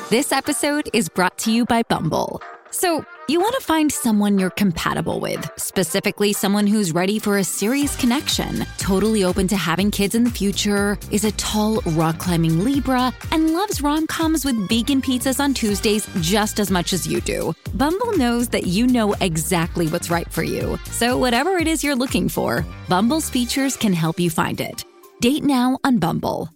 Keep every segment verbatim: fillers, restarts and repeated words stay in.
This episode is brought to you by Bumble. So, you want to find someone you're compatible with, specifically someone who's ready for a serious connection, totally open to having kids in the future, is a tall, rock-climbing Libra, and loves rom-coms with vegan pizzas on Tuesdays just as much as you do. Bumble knows that you know exactly what's right for you. So whatever it is you're looking for, Bumble's features can help you find it. Date now on Bumble.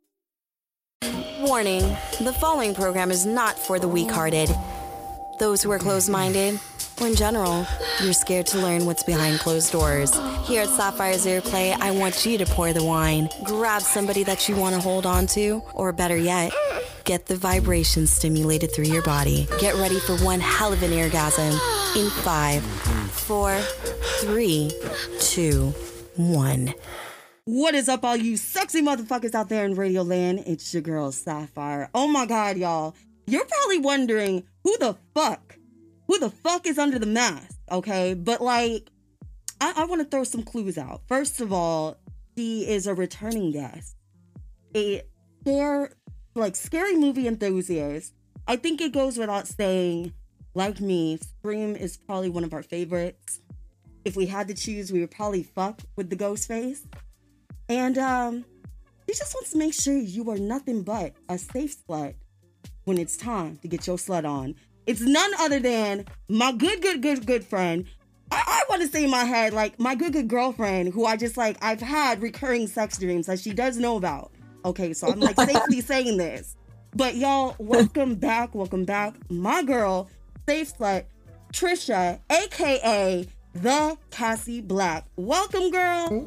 Warning, the following program is not for the weak-hearted, those who are closed-minded, or in general, you're scared to learn what's behind closed doors. Here at Sapphire's Airplay, I want you to pour the wine, grab somebody that you want to hold on to, or better yet, get the vibration stimulated through your body. Get ready for one hell of an orgasm in five, four, three, two, one. What is up, all you sexy motherfuckers out there in Radio Land? It's your girl, Sapphire. Oh my God, y'all. You're probably wondering who the fuck, who the fuck is under the mask, okay? But like, I, I want to throw some clues out. First of all, she is a returning guest. A scare, like scary movie enthusiast. I think it goes without saying, like me, Scream is probably one of our favorites. If we had to choose, we would probably fuck with the ghost face. And um, he just wants to make sure you are nothing but a safe slut when it's time to get your slut on. It's none other than my good, good, good, good friend. I, I want to say in my head, like, my good, good girlfriend, who I just, like, I've had recurring sex dreams that she does know about. Okay, so I'm, like, safely saying this. But, y'all, welcome back, welcome back. My girl, safe slut, Trisha, a k a the Cassie Black. Welcome, girl.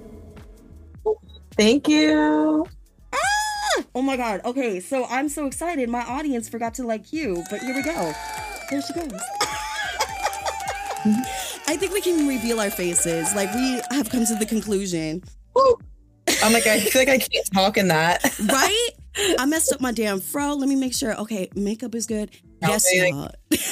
Thank you. Ah! Oh my God. Okay, so I'm so excited. My audience forgot to like you, but here we go. There she goes. I think we can reveal our faces. Like, we have come to the conclusion. Woo. I'm like, I feel like I can't talk in that. Right? I messed up my damn fro. Let me make sure. Okay, makeup is good. No, yes, y'all.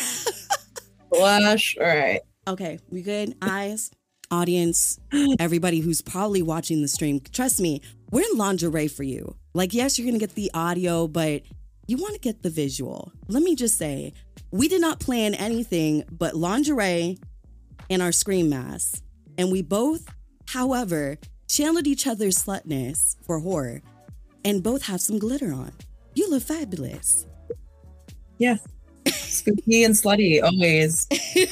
Blush. All right. Okay, we good? Eyes? Audience, everybody who's probably watching the stream, trust me, we're in lingerie for you. Like, yes, you're going to get the audio, but you want to get the visual. Let me just say, we did not plan anything but lingerie and our Scream masks. And we both, however, channeled each other's slutness for horror and both have some glitter on. You look fabulous. Yeah. Spooky and slutty, always.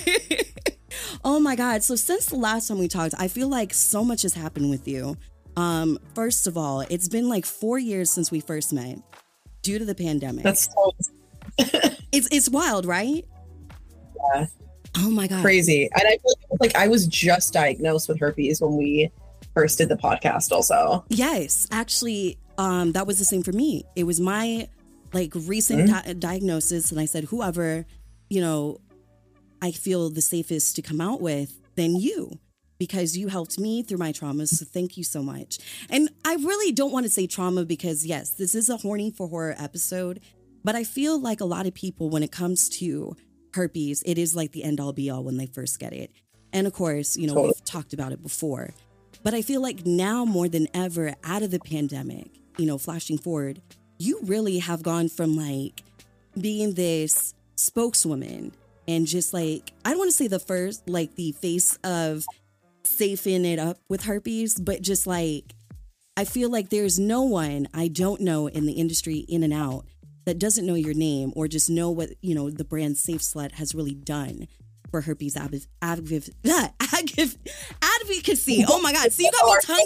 Oh my God. So since the last time we talked, I feel like so much has happened with you. Um, first of all, it's been like four years since we first met due to the pandemic. That's so it's it's wild, right? Yeah. Oh my God. Crazy. And I feel like I was just diagnosed with herpes when we first did the podcast also. Yes. Actually, um, that was the same for me. It was my like recent mm-hmm. di- diagnosis. And I said, whoever, you know, I feel the safest to come out with than you, because you helped me through my traumas. So thank you so much. And I really don't want to say trauma because, yes, this is a horny for horror episode. But I feel like a lot of people, when it comes to herpes, it is like the end all be all when they first get it. And of course, you know, totally. We've talked about it before. But I feel like now more than ever, out of the pandemic, you know, flashing forward, you really have gone from like being this spokeswoman and just like, I don't want to say the first, like the face of safing it up with herpes, but just like, I feel like there's no one I don't know in the industry in and out that doesn't know your name or just know what, you know, the brand Safe Slut has really done for herpes adv- adv- adv- advocacy. Oh my God. See, you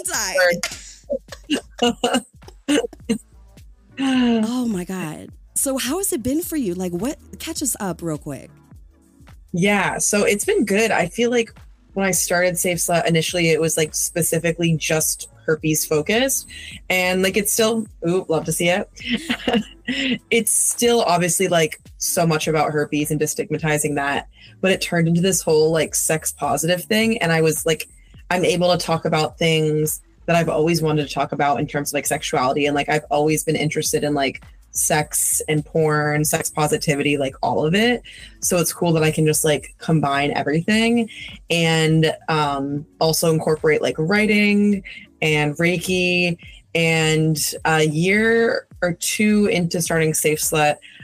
got me tongue-tied. Oh my God. So how has it been for you? Like, what, catch us up real quick. Yeah, so it's been good. I feel like when I started Safe Slut, initially it was like specifically just herpes focused. And like it's still, ooh, love to see it. It's still obviously like so much about herpes and destigmatizing that. But it turned into this whole like sex positive thing. And I was like, I'm able to talk about things that I've always wanted to talk about in terms of like sexuality. And like I've always been interested in like sex and porn, sex positivity, like all of it. So it's cool that I can just like combine everything and um, also incorporate like writing and Reiki. And a year or two into starting Safe Slut,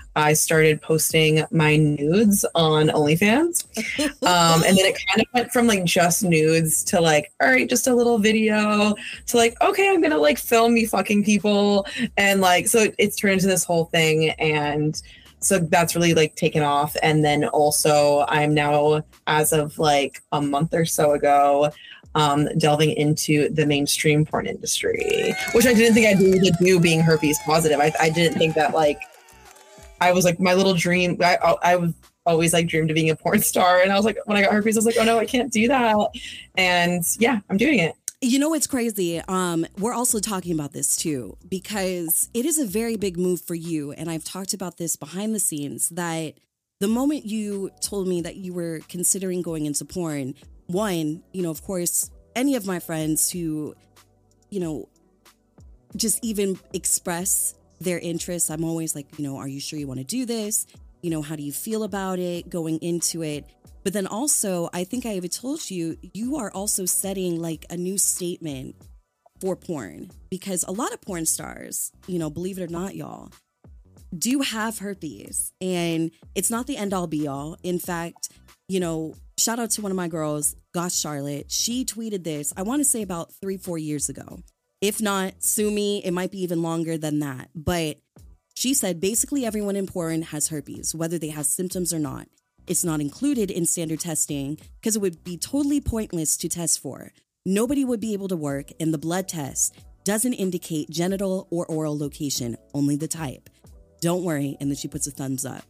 I started posting my nudes on OnlyFans. Um, and then it kind of went from like just nudes to like, all right, just a little video to like, okay, I'm going to like film me fucking people. And like, so it, it's turned into this whole thing. And so that's really like taken off. And then also I'm now, as of like a month or so ago, um, delving into the mainstream porn industry, which I didn't think I'd be able to do being herpes positive. I, I didn't think that like, I was like my little dream. I, I was always like dreamed of being a porn star. And I was like, when I got herpes, I was like, oh no, I can't do that. And yeah, I'm doing it. You know what's crazy? Um, we're also talking about this too, because it is a very big move for you. And I've talked about this behind the scenes, that the moment you told me that you were considering going into porn, one, you know, of course, any of my friends who, you know, just even express their interests, I'm always like, you know, are you sure you want to do this? You know, how do you feel about it going into it? But then also, I think I even told you, you are also setting like a new statement for porn, because a lot of porn stars, you know, believe it or not, y'all, do have herpes, and it's not the end all be all. In fact, you know, shout out to one of my girls, Gosh Charlotte. She tweeted this, I want to say about three, four years ago. If not, sue me. It might be even longer than that. But she said basically everyone in porn has herpes, whether they have symptoms or not. It's not included in standard testing because it would be totally pointless to test for. Nobody would be able to work, and the blood test doesn't indicate genital or oral location, only the type. Don't worry. And then she puts a thumbs up.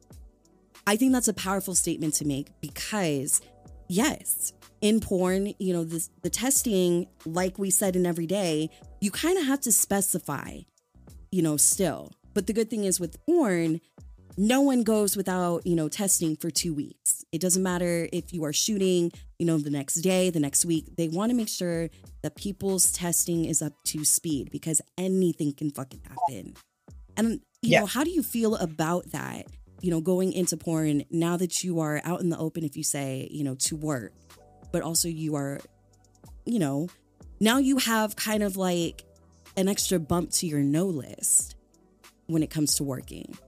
I think that's a powerful statement to make, because yes, in porn, you know, this, the testing, like we said in Everyday, you kind of have to specify, you know, still. But the good thing is with porn, no one goes without, you know, testing for two weeks. It doesn't matter if you are shooting, you know, the next day, the next week. They want to make sure that people's testing is up to speed, because anything can fucking happen. And, you yeah. know, how do you feel about that? You know, going into porn now that you are out in the open, if you say, you know, to work, but also you are, you know, now you have kind of like an extra bump to your no list when it comes to working.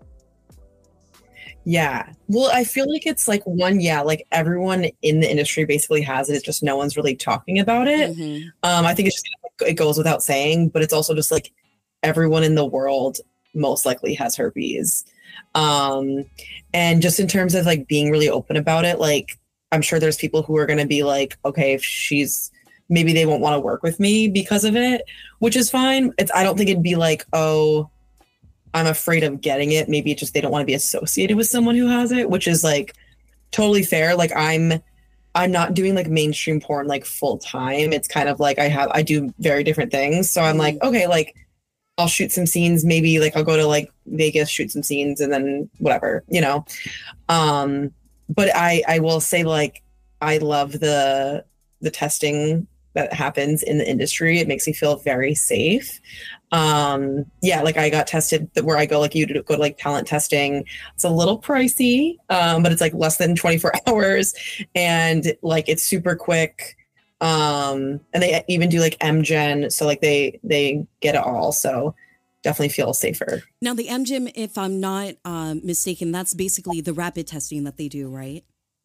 Yeah. Well, I feel like it's like one, yeah, like everyone in the industry basically has it. It's just no one's really talking about it. Mm-hmm. Um, I think it's just, it goes without saying, but it's also just like everyone in the world most likely has herpes. Um, and just in terms of like being really open about it, like I'm sure there's people who are going to be like, okay, if she's, maybe they won't want to work with me because of it, which is fine. It's, I don't think it'd be like, oh, I'm afraid of getting it. Maybe it's just they don't want to be associated with someone who has it, which is like totally fair. Like I'm, I'm not doing like mainstream porn like full time. It's kind of like I have, I do very different things. So I'm like, okay, like I'll shoot some scenes. Maybe like I'll go to like Vegas, shoot some scenes, and then whatever, you know. Um, but I, I will say like I love the the testing that happens in the industry. It makes me feel very safe. Um, yeah, like I got tested where I go, like you go to like talent testing. It's a little pricey, um, but it's like less than twenty-four hours, and like it's super quick. Um, and they even do like M Gen, so like they they get it all. So definitely feel safer. Now the M Gen, if I'm not um, mistaken, that's basically the rapid testing that they do, right?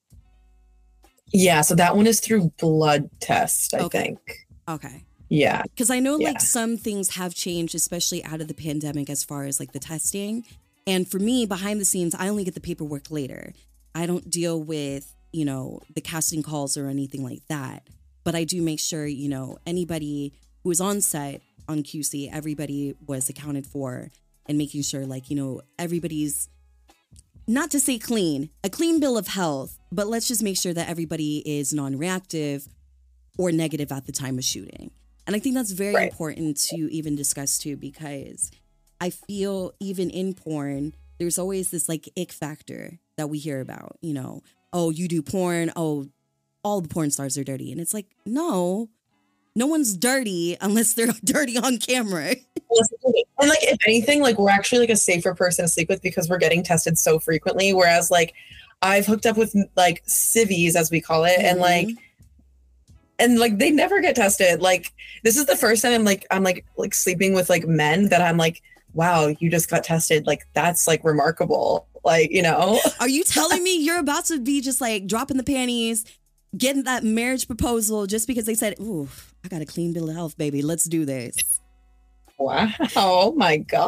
Yeah, so that one is through blood test, I okay. think. Okay. Yeah. Because I know yeah. like some things have changed, especially out of the pandemic as far as like the testing. And for me, behind the scenes, I only get the paperwork later. I don't deal with, you know, the casting calls or anything like that. But I do make sure, you know, anybody who is on set on Q C, everybody was accounted for, and making sure like, you know, everybody's, not to say clean, a clean bill of health, but let's just make sure that everybody is non-reactive or negative at the time of shooting. And I think that's very right. important to even discuss too, because I feel even in porn, there's always this like ick factor that we hear about, you know, oh, you do porn. Oh, all the porn stars are dirty. And it's like, no, no one's dirty unless they're dirty on camera. And like, if anything, like we're actually like a safer person to sleep with because we're getting tested so frequently. Whereas like I've hooked up with like civvies, as we call it. Mm-hmm. And like, and like, they never get tested. Like, this is the first time I'm like, I'm like, like sleeping with like men that I'm like wow, you just got tested. Like, that's like remarkable. Like, you know, Are you telling me you're about to be just like dropping the panties, getting that marriage proposal just because they said, ooh, I got a clean bill of health, baby. Let's do this. wow. Oh my God.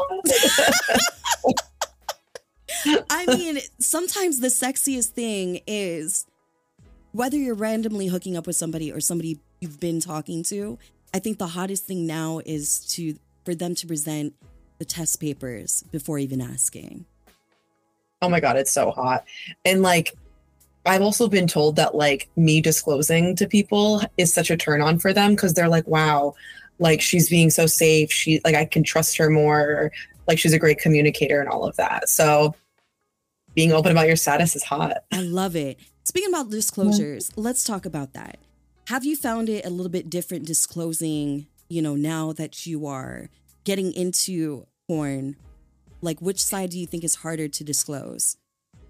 I mean, sometimes the sexiest thing is whether you're randomly hooking up with somebody or somebody you've been talking to. I think the hottest thing now is to for them to present the test papers before even asking. Oh my God, it's so hot. And like, I've also been told that like me disclosing to people is such a turn on for them because they're like, wow, like she's being so safe. She like, I can trust her more. Like she's a great communicator and all of that. So being open about your status is hot. I love it. Speaking about disclosures, yeah. Let's talk about that. Have you found it a little bit different disclosing, you know, now that you are getting into porn? Like, which side do you think is harder to disclose?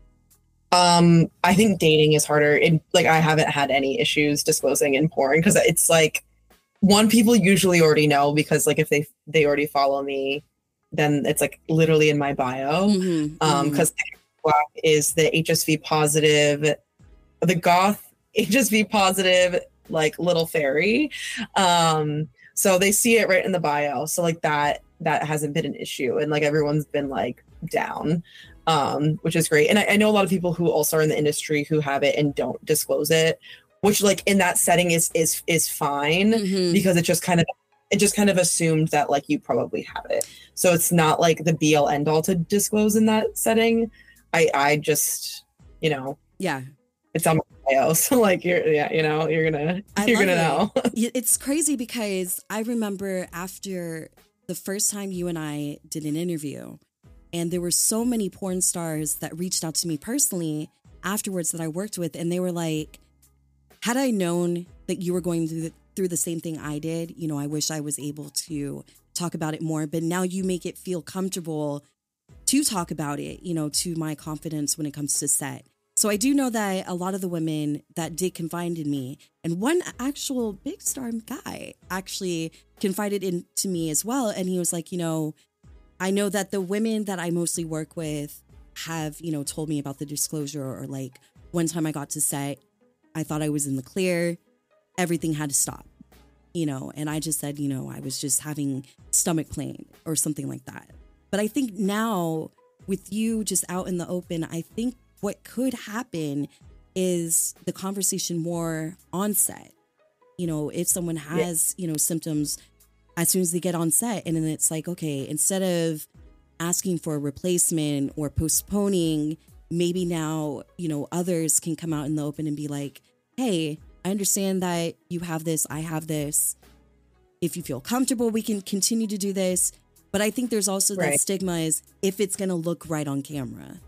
Um, I think dating is harder. In like, I haven't had any issues disclosing in porn because it's like, one, people usually already know because like if they they already follow me, then it's like literally in my bio. Mm-hmm, um, because mm-hmm. is the H S V positive, the goth H S V positive like little fairy. Um, so they see it right in the bio. So like that. that hasn't been an issue and like everyone's been like down, um which is great. And I, I know a lot of people who also are in the industry who have it and don't disclose it, which like in that setting is is is fine, mm-hmm. because it just kind of it just kind of assumed that like you probably have it, so it's not like the be all end all to disclose in that setting. I I just, you know, yeah, it's on my bio, so like you're yeah you know you're gonna I you're gonna it. know. It's crazy because I remember after the first time you and I did an interview, and there were so many porn stars that reached out to me personally afterwards that I worked with, and they were like, had I known that you were going through the, through the same thing I did, you know, I wish I was able to talk about it more, but now you make it feel comfortable to talk about it, you know, to my confidence when it comes to set. So I do know that a lot of the women that did confide in me, and one actual big star guy actually confided into me as well. And he was like, you know, I know that the women that I mostly work with have, you know, told me about the disclosure, or like one time I got to set, I thought I was in the clear. Everything had to stop, you know, and I just said, you know, I was just having stomach pain or something like that. But I think now with you just out in the open, I think what could happen is the conversation more on set. You know, if someone has, yeah. you know, symptoms as soon as they get on set, and then it's like, okay, instead of asking for a replacement or postponing, maybe now, you know, others can come out in the open and be like, hey, I understand that you have this, I have this. If you feel comfortable, we can continue to do this. But I think there's also right. that stigma is if it's going to look right on camera.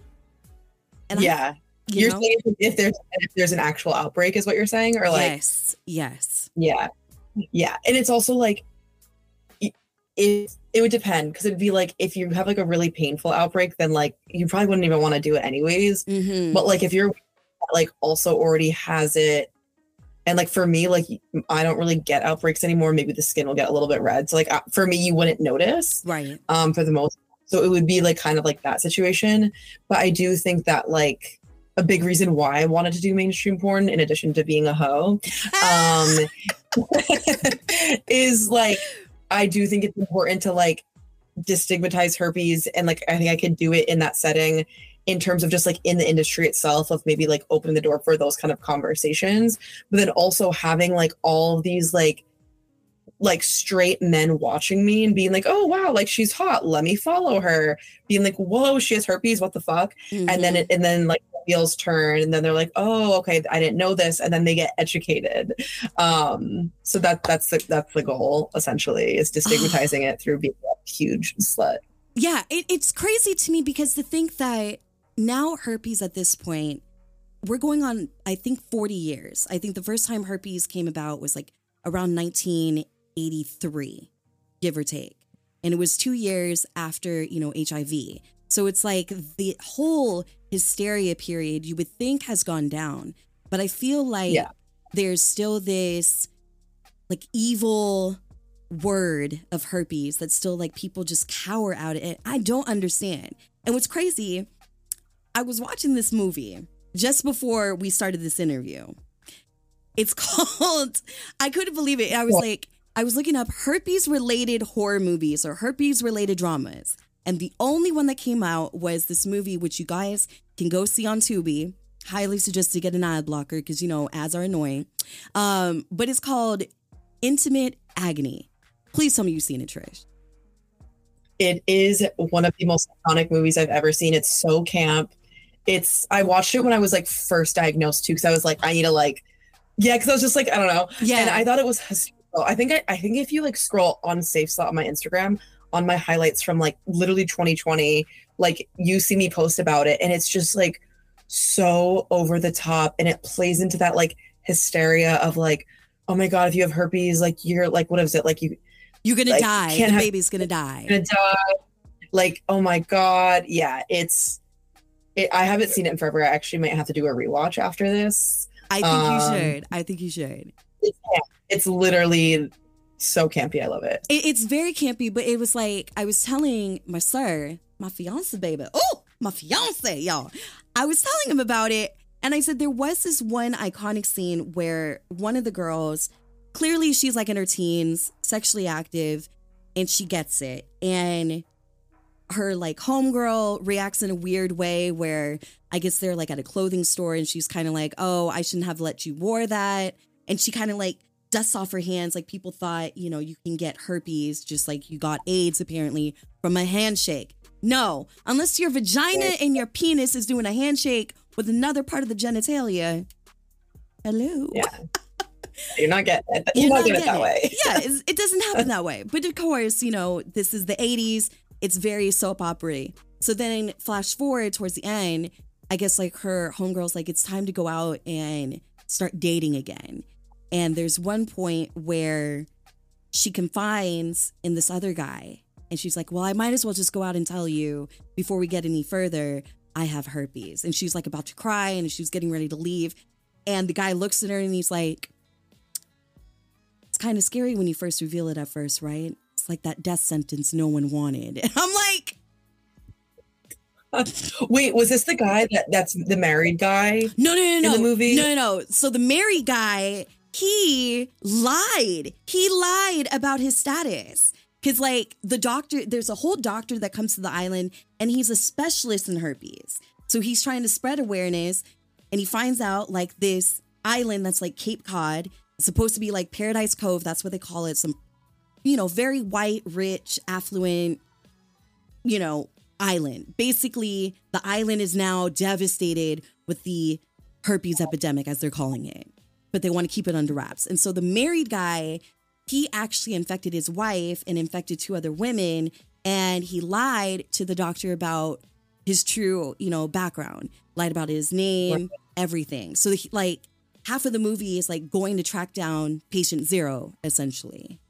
And yeah. I, you you're know? saying if there's if there's an actual outbreak is what you're saying, or like yes, yes, yeah, yeah, and it's also like it it would depend, because it'd be like if you have like a really painful outbreak, then like you probably wouldn't even want to do it anyways. Mm-hmm. But like if you're like also already has it, and like for me, like I don't really get outbreaks anymore. Maybe the skin will get a little bit red, so like for me, you wouldn't notice, right? Um, for the most. So it would be like kind of like that situation. But I do think that like a big reason why I wanted to do mainstream porn, in addition to being a hoe, um, is like, I do think it's important to like destigmatize herpes. And like, I think I could do it in that setting in terms of just like in the industry itself, of maybe like opening the door for those kind of conversations, but then also having like all of these like like straight men watching me and being like, oh wow, like she's hot, let me follow her, being like, whoa, she has herpes, what the fuck. Mm-hmm. And then it, and then like wheels turn, and then they're like, oh okay, I didn't know this, and then they get educated. Um so that that's the that's the goal, essentially, is destigmatizing it through being a huge slut. Yeah, it, it's crazy to me because to think that now herpes at this point, we're going on I think forty years. I think the first time herpes came about was like around nineteen eighty-three, give or take. And it was two years after, you know, H I V. So it's like the whole hysteria period you would think has gone down. But I feel like yeah. there's still this like evil word of herpes that still like people just cower out at it. I don't understand. And what's crazy, I was watching this movie just before we started this interview. It's called, I couldn't believe it. I was like, I was looking up herpes related horror movies or herpes related dramas. And the only one that came out was this movie, which you guys can go see on Tubi. Highly suggest to get an ad blocker because, you know, ads are annoying. Um, but it's called Intimate Agony. Please tell me you've seen it, Trish. It is one of the most iconic movies I've ever seen. It's so camp. It's, I watched it when I was like first diagnosed too, because I was like, I need to like, yeah, because I was just like, I don't know. Yeah. And I thought it was hysterical. I think I, I think if you like scroll on Safe Slot on my Instagram, on my highlights from like literally twenty twenty, like you see me post about it, and it's just like so over the top, and it plays into that like hysteria of like, oh my God, if you have herpes, like you're like, what is it? Like you, you're gonna like, die. Can't the have, baby's gonna die. Gonna die. Like, oh my God. Yeah, it's, it, I haven't seen it in forever. I actually might have to do a rewatch after this. I think um, you should. I think you should. It's, it's literally so campy. I love it. it. It's very campy, but it was like, I was telling my sir, my fiance baby, oh, my fiance, y'all. I was telling him about it, and I said there was this one iconic scene where one of the girls, clearly she's like in her teens, sexually active, and she gets it. And her like homegirl reacts in a weird way where I guess they're like at a clothing store and she's kind of like, oh, I shouldn't have let you wear that. And she kind of like dusts off her hands. Like people thought, you know, you can get herpes just like you got AIDS apparently from a handshake. No, unless your vagina and your penis is doing a handshake with another part of the genitalia. Hello. Yeah. You're not getting it. You're, You're not, not getting it that it. way. Yeah, it's, it doesn't happen that way. But of course, you know, this is the eighties. It's very soap opera-y. So then flash forward towards the end, I guess like her homegirl's like, it's time to go out and start dating again. And there's one point where she confides in this other guy. And she's like, well, I might as well just go out and tell you before we get any further, I have herpes. And she's like about to cry and she's getting ready to leave. And the guy looks at her and he's like, it's kind of scary when you first reveal it at first, right? It's like that death sentence no one wanted. And I'm like, Uh, wait, was this the guy that that's the married guy? No, no, no, in no. the movie? No, no, no. So the married guy, he lied. He lied about his status. Because, like, the doctor, there's a whole doctor that comes to the island, and he's a specialist in herpes. So he's trying to spread awareness, and he finds out, like, this island that's like Cape Cod. It's supposed to be like Paradise Cove. That's what they call it. Some, you know, very white, rich, affluent, you know, island. Basically, the island is now devastated with the herpes epidemic, as they're calling it, but they want to keep it under wraps. And so the married guy, he actually infected his wife and infected two other women, and he lied to the doctor about his true, you know, background, lied about his name, everything. So he, like half of the movie is like going to track down patient zero, essentially.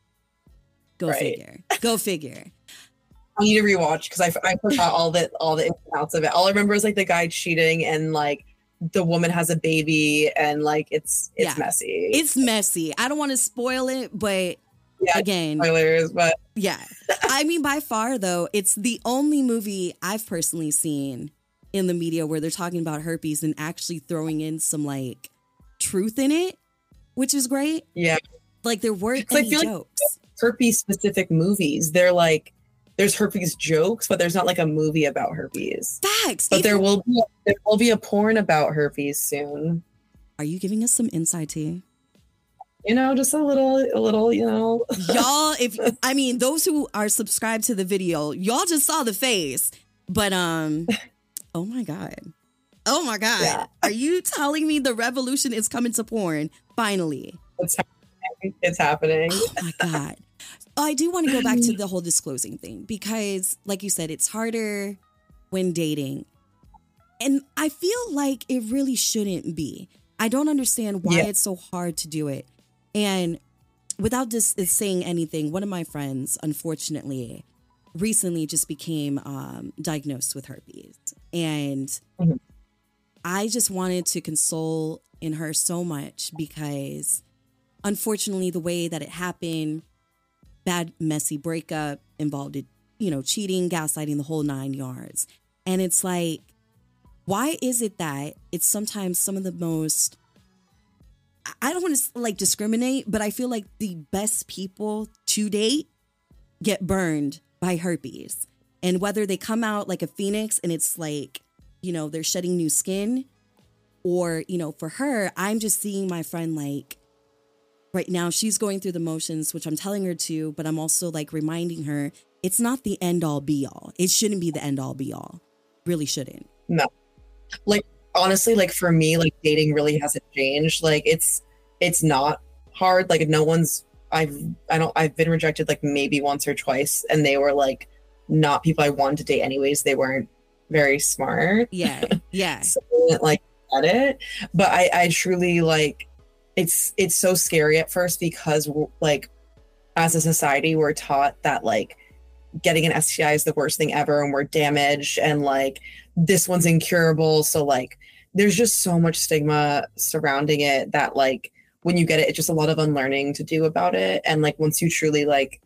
Go right. figure. Go figure. I need to rewatch because I, I forgot all the all the ins and outs of it. All I remember is like the guy cheating and like the woman has a baby and like it's it's Yeah. messy. It's messy. I don't want to spoil it, but yeah, again, spoilers, but yeah. I mean, by far though, it's the only movie I've personally seen in the media where they're talking about herpes and actually throwing in some like truth in it, which is great. yeah, Like there weren't 'Cause I any feel like jokes. herpes specific movies. They're like there's herpes jokes, but there's not like a movie about herpes. Facts. But Even- there will be there will be a porn about herpes soon. Are you giving us some inside tea? You know, just a little, a little, you know. Y'all, if I mean those who are subscribed to the video, y'all just saw the face. But um, oh my God. Oh my God. Yeah. Are you telling me the revolution is coming to porn? Finally. It's happening. It's happening. Oh my God. I do want to go back to the whole disclosing thing because, like you said, it's harder when dating. And I feel like it really shouldn't be. I don't understand why Yeah. it's so hard to do it. And without just saying anything, one of my friends, unfortunately, recently just became um, diagnosed with herpes. And Mhm. I just wanted to console in her so much because, unfortunately, the way that it happened, bad, messy breakup involved, in, you know, cheating, gaslighting, the whole nine yards. And it's like, why is it that it's sometimes some of the most, I don't want to like discriminate, but I feel like the best people to date get burned by herpes. And whether they come out like a phoenix and it's like, you know, they're shedding new skin, or, you know, for her, I'm just seeing my friend like right now she's going through the motions, which I'm telling her to, but I'm also like reminding her it's not the end all be all. It shouldn't be the end all be all. Really shouldn't. No. Like, honestly, like for me, like dating really hasn't changed. Like it's, it's not hard. Like no one's, I've, I don't, I've been rejected like maybe once or twice, and they were like not people I wanted to date anyways. They weren't very smart. Yeah. Yeah. So I didn't like get it. But I, I truly like, it's, it's so scary at first because like as a society, we're taught that like getting an S T I is the worst thing ever, and we're damaged, and like this one's incurable. So like there's just so much stigma surrounding it that like when you get it, it's just a lot of unlearning to do about it. And like once you truly like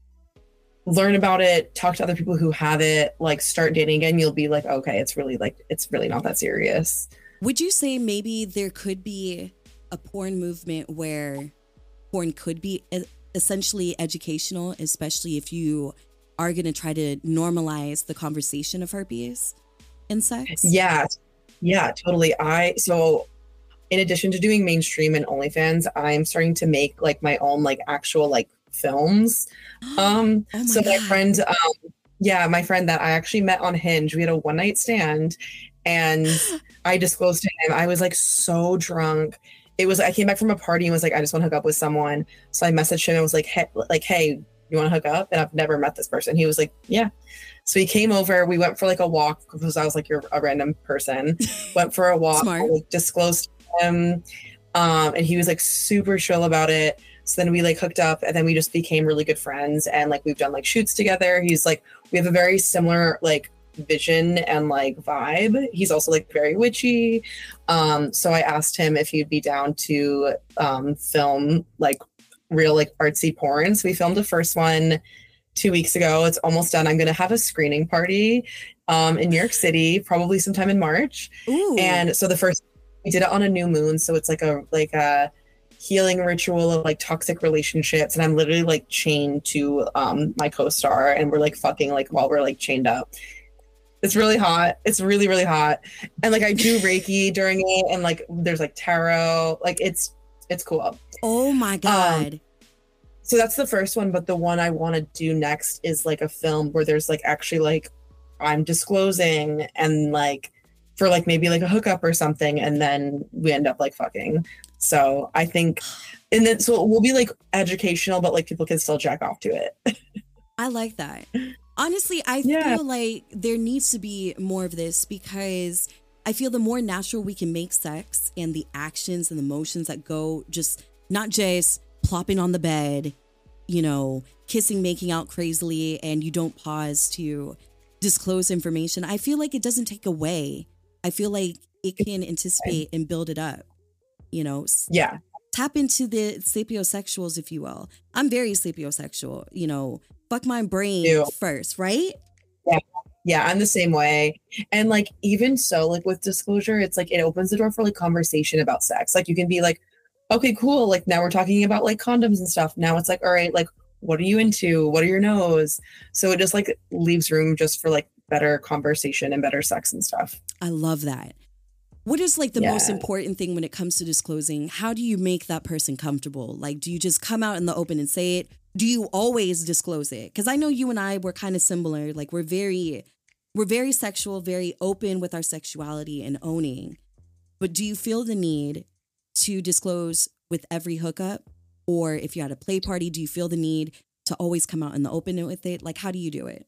learn about it, talk to other people who have it, like start dating again, you'll be like, okay, it's really like it's really not that serious. Would you say maybe there could be a porn movement where porn could be essentially educational, especially if you are going to try to normalize the conversation of herpes and sex? Yeah, yeah, totally. I, so in addition to doing mainstream and OnlyFans, I'm starting to make like my own like actual like films. Um, oh my so my God. friend, um, yeah, my friend that I actually met on Hinge, we had a one night stand, and I disclosed to him, I was like so drunk. It was, I came back from a party and was like, I just want to hook up with someone. So I messaged him and was like, hey, like, hey, you want to hook up? And I've never met this person. He was like, yeah. So he came over, we went for like a walk because I was like, you're a random person. Went for a walk, I, like, disclosed to him. Um, and he was like super chill about it. So then we like hooked up, and then we just became really good friends. And like, we've done like shoots together. He's like, we have a very similar like vision and like vibe. He's also like very witchy. Um, so I asked him if he'd be down to um, film like real like artsy porn. So we filmed the first one two weeks ago. It's almost done. I'm going to have a screening party um, in New York City, probably sometime in March. Ooh. And so the first, we did it on a new moon. So it's like a, like a healing ritual of like toxic relationships. And I'm literally like chained to um, my co-star, and we're like fucking like while we're like chained up. It's really hot. It's really, really hot. And like I do Reiki during it, and like there's like tarot, like it's, it's cool. Oh my God. Um, so that's the first one, but the one I want to do next is like a film where there's like actually like I'm disclosing, and like for like maybe like a hookup or something, and then we end up like fucking. So I think, and then so it will be like educational, but like people can still jack off to it. I like that. Honestly, I Yeah. feel like there needs to be more of this, because I feel the more natural we can make sex, and the actions and the motions that go, just not just plopping on the bed, you know, kissing, making out crazily, and you don't pause to disclose information. I feel like it doesn't take away. I feel like it can anticipate and build it up, you know. Yeah. Tap into the sapiosexuals, if you will. I'm very sapiosexual, you know, fuck my brain Ew. first, right? Yeah. Yeah, I'm the same way. And like, even so, like with disclosure, it's like it opens the door for like conversation about sex. Like you can be like, okay, cool. Like now we're talking about like condoms and stuff. Now it's like, all right, like what are you into? What are your no's? So it just like leaves room just for like better conversation and better sex and stuff. I love that. What is like the Yeah. most important thing when it comes to disclosing? How do you make that person comfortable? Like, do you just come out in the open and say it? Do you always disclose it? Because I know you and I were kind of similar. Like we're very, we're very sexual, very open with our sexuality and owning. But do you feel the need to disclose with every hookup? Or if you're at a play party, do you feel the need to always come out in the open with it? Like, how do you do it?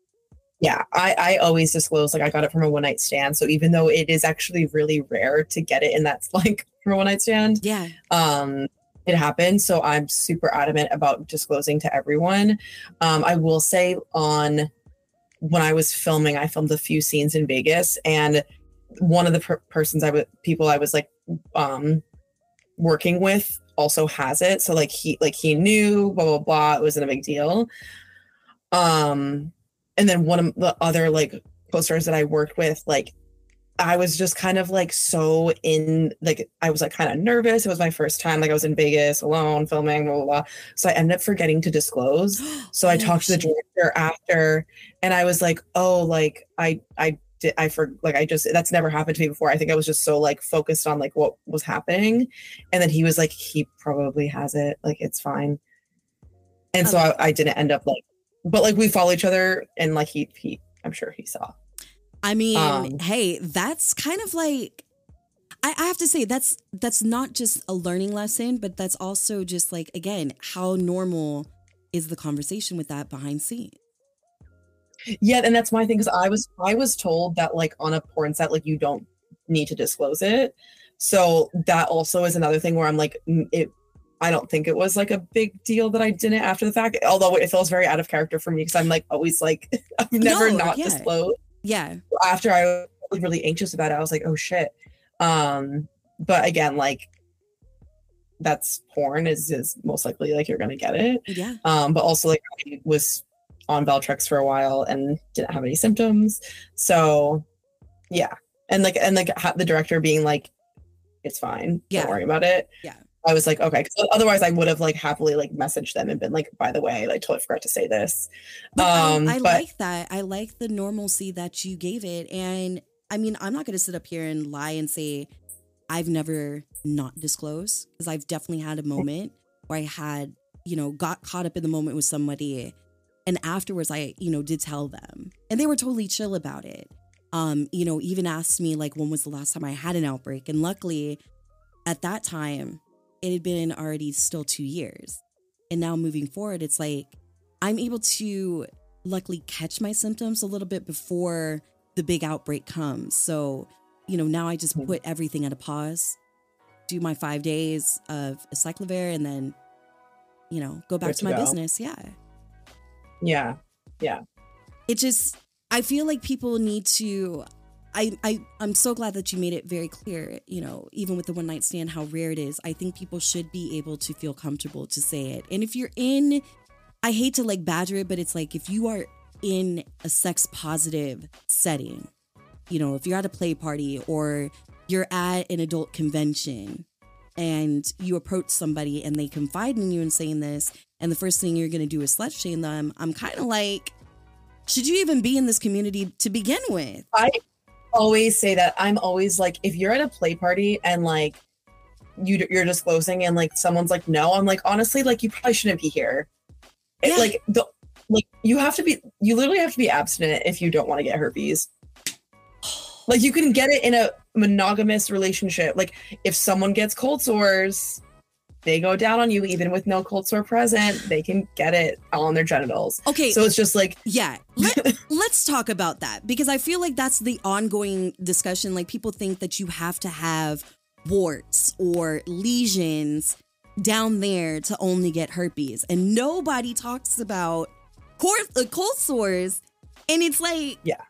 Yeah, I, I always disclose, like I got it from a one night stand. So even though it is actually really rare to get it in that like from a one night stand, Yeah. um, it happened. So I'm super adamant about disclosing to everyone. Um, I will say on when I was filming, I filmed a few scenes in Vegas, and one of the per- persons I was people I was like um working with also has it. So like he like he knew, blah, blah, blah. It wasn't a big deal. Um, and then one of the other like co-stars that I worked with, like I was just kind of like so in, like I was like kind of nervous. It was my first time, like I was in Vegas alone filming, blah, blah, blah. So I ended up forgetting to disclose. So I Oh, talked to the shit. director after, and I was like, oh, like I, I did, I for like, I just, that's never happened to me before. I think I was just so like focused on like what was happening. And then he was like, he probably has it. Like, it's fine. And so I, I didn't end up like, but like we follow each other, and like he, he, I'm sure he saw. I mean, Um, hey, that's kind of like, I, I have to say that's that's not just a learning lesson, but that's also just like, again, how normal is the conversation with that behind scenes? Yeah, and that's my thing, because I was I was told that like on a porn set, like you don't need to disclose it. So that also is another thing where I'm like, mm, it. I don't think it was like a big deal that I didn't after the fact. Although it feels very out of character for me, because I'm like always like I've never No, not yeah. disclosed. Yeah. After I was really, really anxious about it, I was like, oh shit. Um, but again, like that's porn is is most likely like you're gonna get it. Yeah. Um, but also like I was on Valtrex for a while and didn't have any symptoms. So yeah. And like and like ha- the director being like, it's fine. Yeah. Don't worry about it. Yeah. I was like, okay. 'Cause otherwise I would have like happily like messaged them and been like, by the way, like totally forgot to say this. But um I, I but like that. I like the normalcy that you gave it. And I mean, I'm not going to sit up here and lie and say I've never not disclosed, because I've definitely had a moment where I had, you know, got caught up in the moment with somebody. And afterwards, I, you know, did tell them, and they were totally chill about it. Um, you know, even asked me like, when was the last time I had an outbreak? And luckily at that time, it had been already still two years. And now moving forward, it's like, I'm able to luckily catch my symptoms a little bit before the big outbreak comes. So, you know, now I just put everything at a pause, do my five days of acyclovir, and then, you know, go back Good to to my go. business. Yeah. yeah. Yeah. It just, I feel like people need to, I, I, I'm so glad that you made it very clear, you know, even with the one night stand, how rare it is. I think people should be able to feel comfortable to say it. And if you're in, I hate to like badger it, but it's like, if you are in a sex positive setting, you know, if you're at a play party or you're at an adult convention and you approach somebody and they confide in you in saying this, and the first thing you're going to do is slut shame them, I'm kind of like, should you even be in this community to begin with? I always say that. I'm always like, if you're at a play party and like you you're disclosing and like someone's like no, I'm like, honestly, like you probably shouldn't be here. It, Yeah. like the like you have to be you literally have to be abstinent if you don't want to get herpes. Like you can get it in a monogamous relationship. Like if someone gets cold sores, they go down on you even with no cold sore present. They can get it all on their genitals. Okay. So it's just like, Yeah, Let, let's talk about that, because I feel like that's the ongoing discussion. Like people think that you have to have warts or lesions down there to only get herpes, and nobody talks about cold, uh, cold sores. And it's like, Yeah.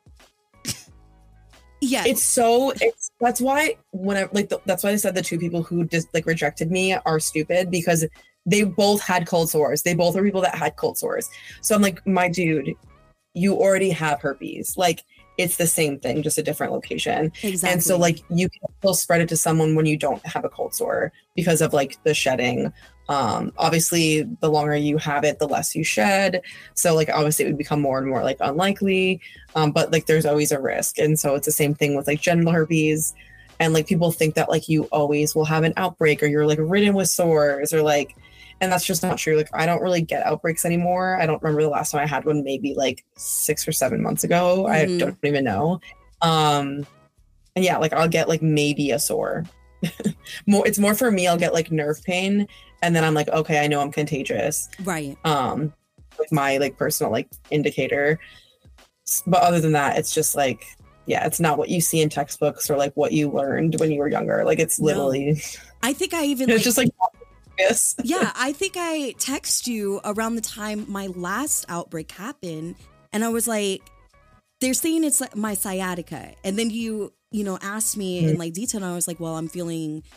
yeah, it's so it's that's why when I like the, that's why I said the two people who just like rejected me are stupid, because they both had cold sores. They both are people that had cold sores. So I'm like, my dude, you already have herpes. Like it's the same thing, just a different location. exactly. And so like you can still spread it to someone when you don't have a cold sore because of like the shedding. Um, obviously the longer you have it, the less you shed. So like obviously it would become more and more like unlikely. Um, but like there's always a risk. And so it's the same thing with like genital herpes. And like people think that like you always will have an outbreak or you're like ridden with sores or like, and that's just not true. Like I don't really get outbreaks anymore. I don't remember the last time I had one, maybe like six or seven months ago. Mhm. I don't even know. Um, and yeah, like I'll get like maybe a sore. more, it's more for me. I'll get like nerve pain, and then I'm like, okay, I know I'm contagious. right. Um, with my like personal like indicator. S- But other than that, it's just like, yeah, it's not what you see in textbooks or like what you learned when you were younger. Like it's No. literally, I think I even it's like, just like, yes. yeah, I think I text you around the time my last outbreak happened, and I was like, they're saying it's like my sciatica, and then you, you know, asked me in like detail, and I was like, well, I'm feeling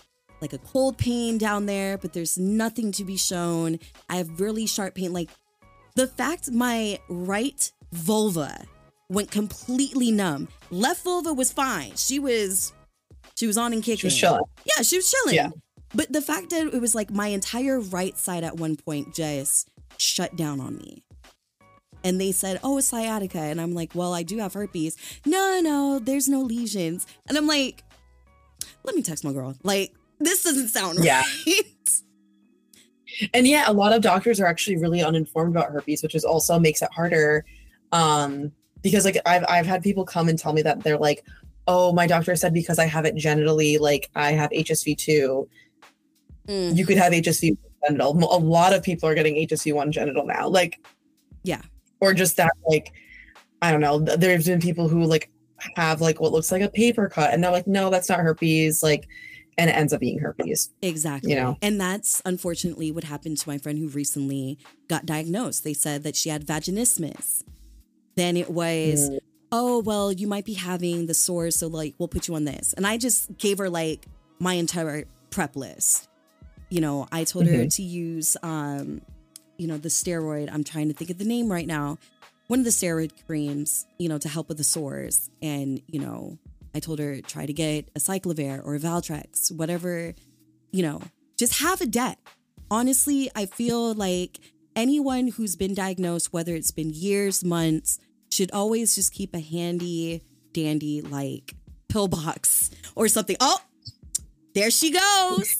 like a cold pain down there, but there's nothing to be shown. I have really sharp pain. Like the fact my right vulva went completely numb. Left vulva was fine. She was, she was on and kicking. She was chilling. Yeah, she was chilling. Yeah. But the fact that it was like my entire right side at one point just shut down on me. And they said, oh, it's sciatica. And I'm like, well, I do have herpes. No, no, there's no lesions. And I'm like, let me text my girl. Like, this doesn't sound Yeah. right. And yeah, a lot of doctors are actually really uninformed about herpes, which is also makes it harder. Um, because like I've I've had people come and tell me that they're like, oh, my doctor said because I have it genitally, like I have H S V two. Mm. You could have H S V genital. A lot of people are getting H S V one genital now. Like, Yeah. or just that, like, I don't know. There's been people who like have like what looks like a paper cut and they're like, no, that's not herpes. Like, and it ends up being herpes. Exactly. You know? And that's unfortunately what happened to my friend who recently got diagnosed. They said that she had vaginismus. Then it was, Mm. oh, well, you might be having the sores, so like we'll put you on this. And I just gave her like my entire prep list. You know, I told her Mhm. to use, um, you know, the steroid. I'm trying to think of the name right now. One of the steroid creams, you know, to help with the sores. And, you know, I told her try to get a Cyclovir or a Valtrex, whatever, you know, just have a deck. Honestly, I feel like anyone who's been diagnosed, whether it's been years, months, should always just keep a handy dandy like pill box or something. Oh, there she goes.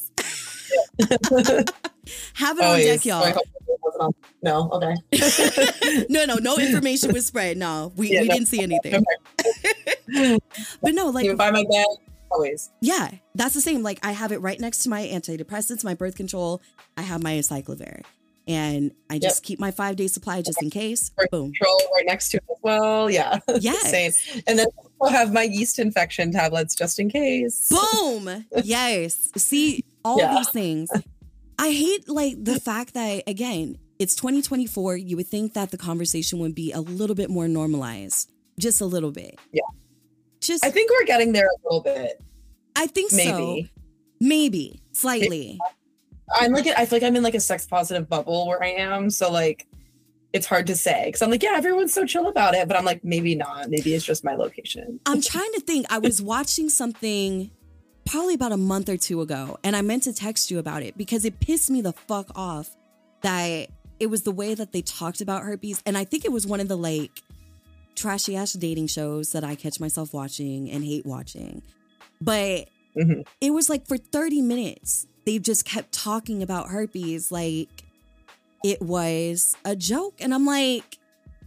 Have it Oh, on yes. deck, y'all. Oh, I hope it wasn't on- No, okay. no, no, no information was spread. No, we, Yeah, we no. didn't see anything. But no, like, Even by my bed, always. yeah, that's the same. Like, I have it right next to my antidepressants, my birth control. I have my Cyclovir. And I just Yep. keep my five day supply just in case. Birth Boom. control right next to it as well. Yeah. Yes. Same. And then I'll have my yeast infection tablets just in case. Boom. Yes. See, all Yeah. these things. I hate like the fact that, again, it's twenty twenty-four. You would think that the conversation would be a little bit more normalized. Just a little bit. Yeah. Just, I think we're getting there a little bit. I think so. Maybe. Maybe. Slightly. I'm like, I feel like I'm in like a sex positive bubble where I am. So like, it's hard to say because I'm like, yeah, everyone's so chill about it. But I'm like, maybe not. Maybe it's just my location. I'm trying to think. I was watching something probably about a month or two ago, and I meant to text you about it because it pissed me the fuck off that it was the way that they talked about herpes. And I think it was one of the like trashy ass dating shows that I catch myself watching and hate watching. But Mm-hmm. it was like for thirty minutes, they just kept talking about herpes like it was a joke. And I'm like,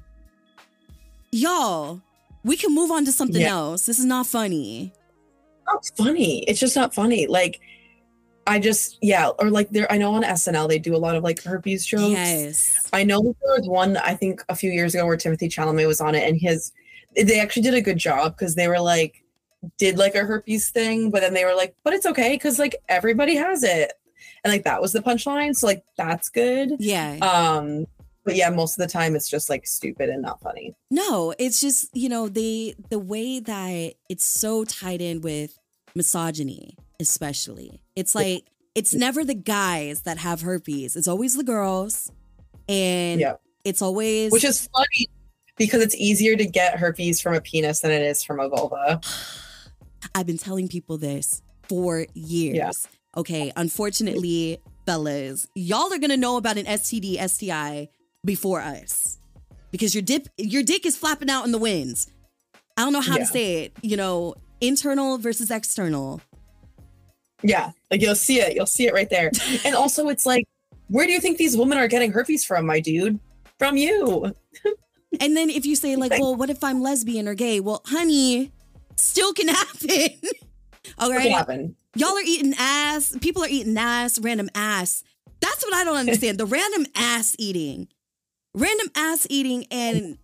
y'all, we can move on to something Yeah. else. This is not funny. Not funny. It's just not funny. Like, I just, yeah. Or like there, I know on S N L, they do a lot of like herpes jokes. Yes. I know there was one, I think a few years ago where Timothy Chalamet was on it and his, they actually did a good job because they were like, did like a herpes thing, but then they were like, but it's okay because like everybody has it. And like that was the punchline. So like that's good. Yeah. Um, but yeah, most of the time it's just like stupid and not funny. No, it's just, you know, they the way that it's so tied in with misogyny, especially. It's like it's never the guys that have herpes. It's always the girls. And Yeah. it's always Which is funny because it's easier to get herpes from a penis than it is from a vulva. I've been telling people this for years. Yeah. Okay, unfortunately, fellas, y'all are gonna know about an S T D, S T I before us. Because your dip your dick is flapping out in the winds. I don't know how Yeah. to say it, you know, internal versus external. Yeah, like you'll see it. You'll see it right there. And also it's like, where do you think these women are getting herpes from, my dude? From you. And then if you say like, well, what if I'm lesbian or gay? Well, honey, still can happen. All What right. happened? Y'all are eating ass. People are eating ass, random ass. That's what I don't understand. The random ass eating. Random ass eating and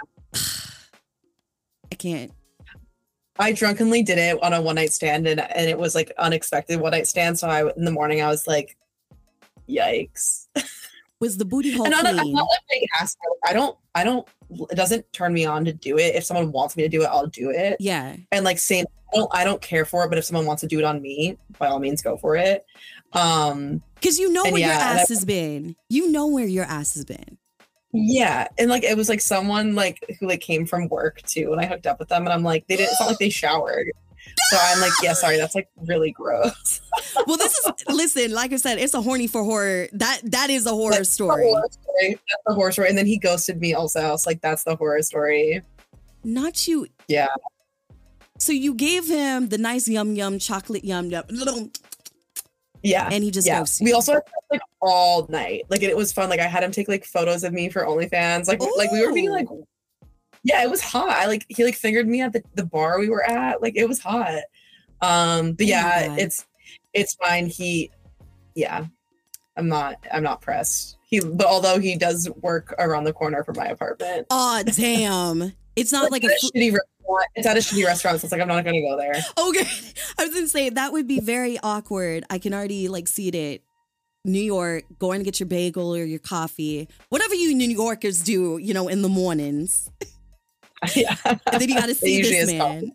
I can't. I drunkenly did it on a one night stand and, and it was like unexpected one night stand. So I in the morning I was like, yikes. Was the booty hole And I'm not, I'm clean? not a big ass. I don't, I don't, it doesn't turn me on to do it. If someone wants me to do it, I'll do it. Yeah. And like same, I don't, I don't care for it, but if someone wants to do it on me, by all means, go for it. Um, Because you know And where your yeah, and ass I- has been. You know where your ass has been. yeah. And like, it was like someone like who like came from work too. And I hooked up with them and I'm like, they didn't, it's not like they showered. So I'm like, yeah, sorry, that's like really gross. Well, this is listen. Like I said, it's a horny for horror. That that is a horror That's the story. horror story. That's the horror story. And then he ghosted me also. I was like, that's the horror story. Not you. Yeah. So you gave him the nice yum yum chocolate yum yum, Yeah. and he just yeah. ghosted We you. also had sex, like all night. Like it was fun. Like I had him take like photos of me for OnlyFans. Like like we were being like, yeah, it was hot. I like he like fingered me at the, the bar we were at. Like it was hot. Um, but Oh my yeah, God. it's it's fine. He, yeah, I'm not I'm not pressed. He, but although he does work around the corner from my apartment. Oh damn! It's not like a. It's Fl- at a shitty restaurant. It's at a shitty restaurant, so it's like I'm not gonna go there. okay, I was gonna say that would be very awkward. I can already like see it. New York, going to get your bagel or your coffee, whatever you New Yorkers do, you know, in the mornings. Yeah. And then you got to It see usually this is man.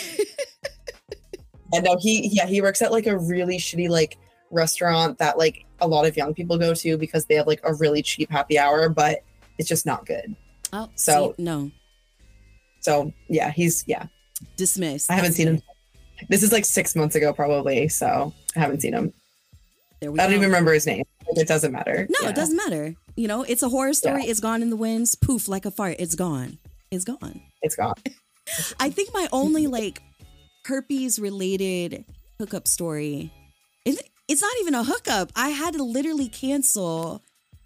And no, he yeah, he works at like a really shitty like restaurant that like a lot of young people go to because they have like a really cheap happy hour, but it's just not good. Oh, So- see, no, So yeah, he's yeah. dismissed. I haven't seen him. This is like six months ago probably, so I haven't seen him. There we I don't go. even remember his name. It doesn't matter. No, Yeah. it doesn't matter. You know, it's a horror story. Yeah. It's gone in the winds. Poof, like a fart. It's gone. It's gone. It's gone. I think my only like herpes related hookup story, it, it's not even a hookup. I had to literally cancel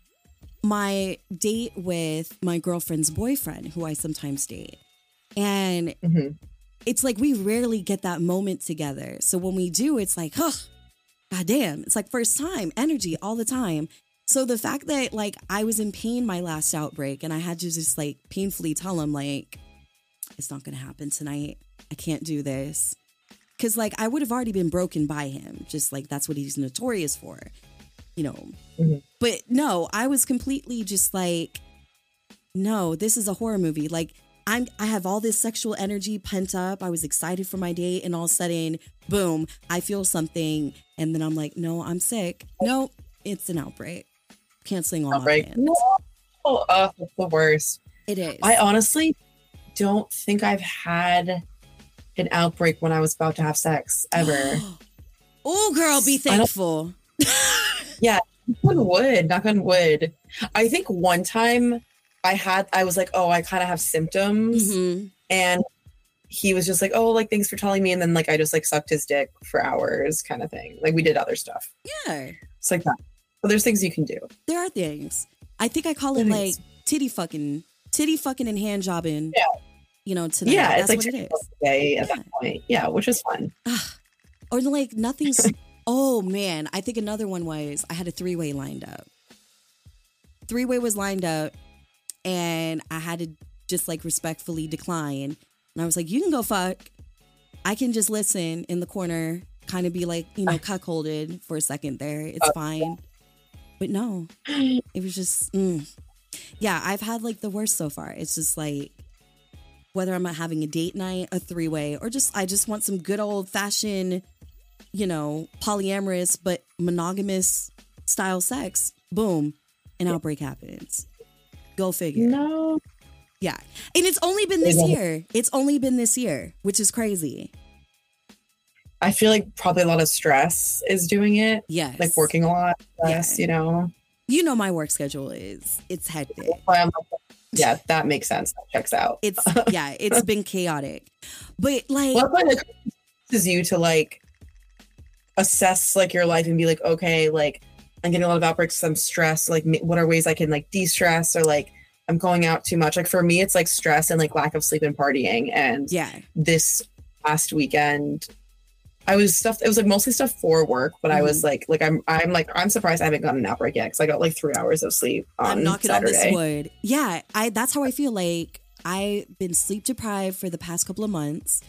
my date with my girlfriend's boyfriend, who I sometimes date. And Mhm. it's like we rarely get that moment together. So when we do, it's like, huh, goddamn. It's like first time energy all the time. So the fact that like I was in pain my last outbreak and I had to just like painfully tell him like, it's not going to happen tonight. I can't do this. Cause like I would have already been broken by him. Just like that's what he's notorious for, you know. Mhm. But no, I was completely just like, no, this is a horror movie. Like I'm, I have all this sexual energy pent up. I was excited for my date, and all of a sudden, boom, I feel something, and then I'm like, no, I'm sick. No, it's an outbreak. Canceling all Outbreak. my plans. No. Oh, uh, that's the worst. It is. I honestly don't think I've had an outbreak when I was about to have sex ever. Oh, girl, be I don't- thankful. Yeah, knock on wood, knock on wood. I think one time I had, I was like, oh, I kind of have symptoms. Mhm. And he was just like, oh, like, thanks for telling me. And then, like, I just, like, sucked his dick for hours kind of thing. Like, we did other stuff. Yeah, It's like that. But there's things you can do. there are things. I think I call it There like is. titty fucking, titty fucking and hand jobbing. Yeah. You know, tonight. Yeah, That's it's like what it two is. bucks a day at Yeah. that point. Yeah, which is fun. Or like nothing's. Oh man, I think another one was I had a three way lined up. Three way was lined up, and I had to just like respectfully decline. And I was like, "You can go fuck. I can just listen in the corner, kind of be like, you know, cuckolded for a second there. It's fine." But no, it was just, mm. yeah. I've had like the worst so far. It's just like whether I'm having a date night, a three way, or just I just want some good old fashioned, you know, polyamorous but monogamous style sex. Boom, an outbreak happens. Go figure. No. Yeah, and it's only been this Yeah. year. It's only been this year, which is crazy. I feel like probably a lot of stress is doing it. Yes, Like working a lot. Stress, Yeah. you know. You know, my work schedule is it's hectic. Why I'm like, yeah, that makes sense. That checks out. It's yeah, it's been chaotic, but like Well, that's why, like, it forces you to like assess like your life and be like, okay, like I'm getting a lot of outbreaks. 'Cause I'm stressed. Like, ma- what are ways I can like de-stress, or like I'm going out too much. Like for me, it's like stress and like lack of sleep and partying. And yeah, this last weekend, I was stuff. It was like mostly stuff for work, but I was like, like I'm, I'm like, I'm surprised I haven't gotten an outbreak yet because I got like three hours of sleep on I'm knocking Saturday. on this wood. Yeah, I that's how I feel. Like I've been sleep deprived for the past couple of months,